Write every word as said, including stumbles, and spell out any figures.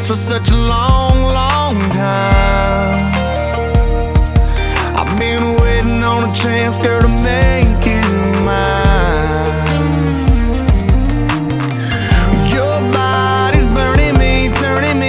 for such a long, long time. I've been waiting on a chance, girl, to make it